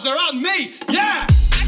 bars are on me, yeah!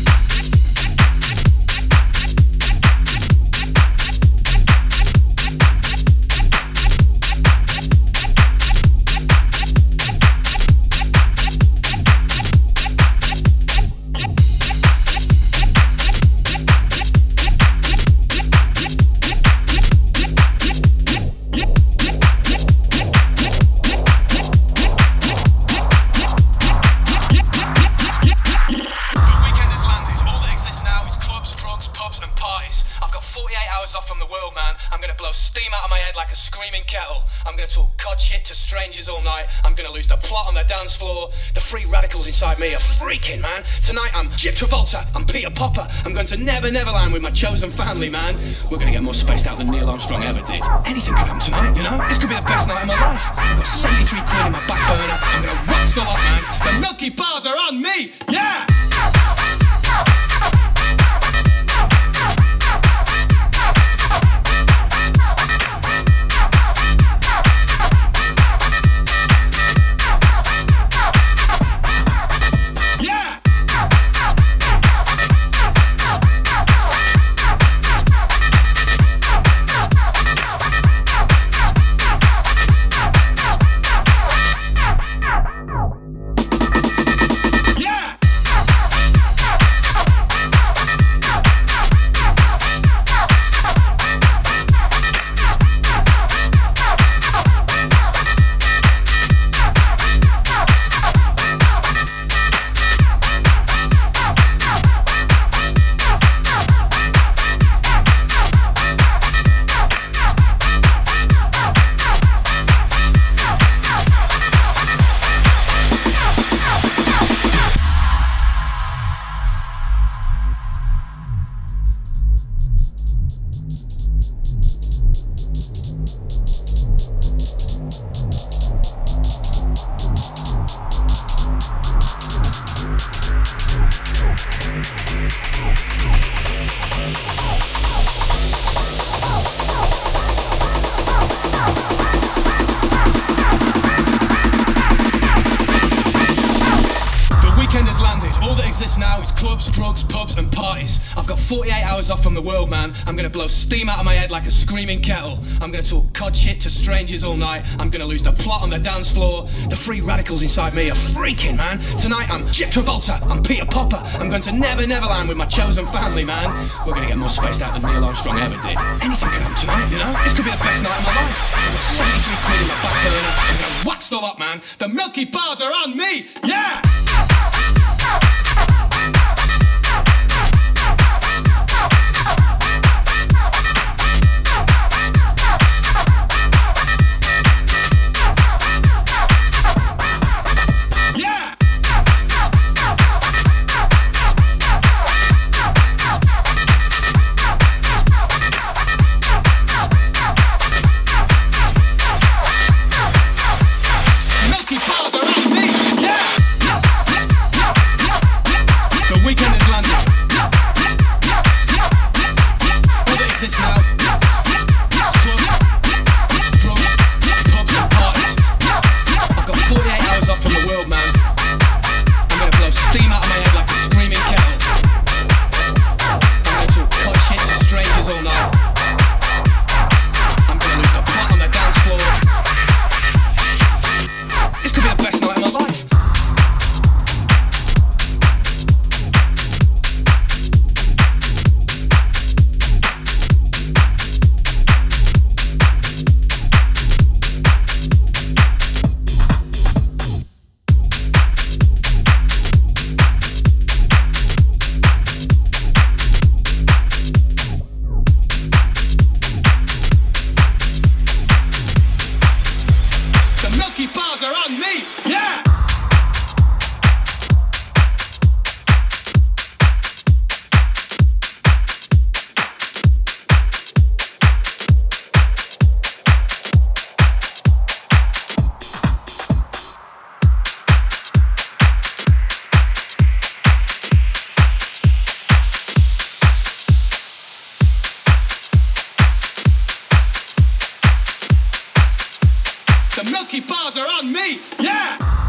Off from the world, man. I'm gonna blow steam out of my head like a screaming kettle. I'm gonna talk cod shit to strangers all night. I'm gonna lose the plot on the dance floor. The free radicals inside me are freaking, man. Tonight I'm Jip Travolta, I'm Peter Popper. I'm going to Never Neverland with my chosen family, man. We're gonna get more spaced out than Neil Armstrong ever did. Anything could happen tonight, you know? This could be the best night of my life. I've got 73 quid in my back burner. I'm gonna rock the lot, man. The Milky Bars are on me, yeah! Now is clubs, drugs, pubs and parties. I've got 48 hours off from the world, man. I'm gonna blow steam out of my head like a screaming kettle. I'm gonna talk cod shit to strangers all night. I'm gonna lose the plot on the dance floor. The free radicals inside me are freaking, man. Tonight I'm Jip Travolta, I'm Peter Popper. I'm going to Never Neverland with my chosen family, man. We're gonna get more spaced out than Neil Armstrong ever did. Anything could happen tonight, you know? This could be the best night of my life. I've got 73 quid in my back burner. I'm gonna wax the lot, man. The Milky Bars are on me, yeah! Yeah! The Milky Bars are on me, yeah!